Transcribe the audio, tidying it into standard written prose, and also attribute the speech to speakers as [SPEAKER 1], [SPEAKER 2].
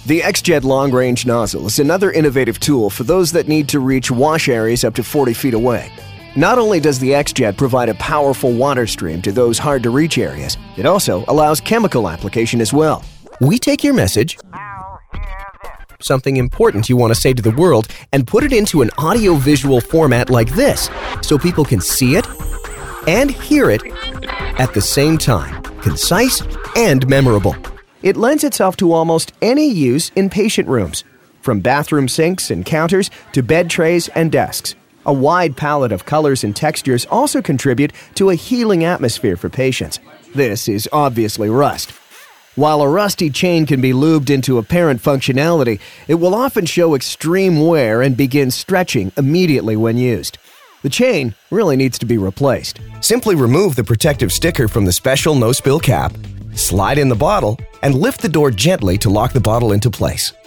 [SPEAKER 1] The XJet Long Range Nozzle is another innovative tool for those that need to reach wash areas up to 40 feet away. Not only does the XJet provide a powerful water stream to those hard-to-reach areas, it also allows chemical application as well. We take your message, something important you want to say to the world, and put it into an audio-visual format like this, so people can see it and hear it at the same time, concise and memorable. It lends itself to almost any use in patient rooms, from bathroom sinks and counters to bed trays and desks. A wide palette of colors and textures also contribute to a healing atmosphere for patients. This is obviously rust. While a rusty chain can be lubed into apparent functionality, it will often show extreme wear and begin stretching immediately when used. The chain really needs to be replaced. Simply remove the protective sticker from the special no-spill cap, slide in the bottle, and lift the door gently to lock the bottle into place.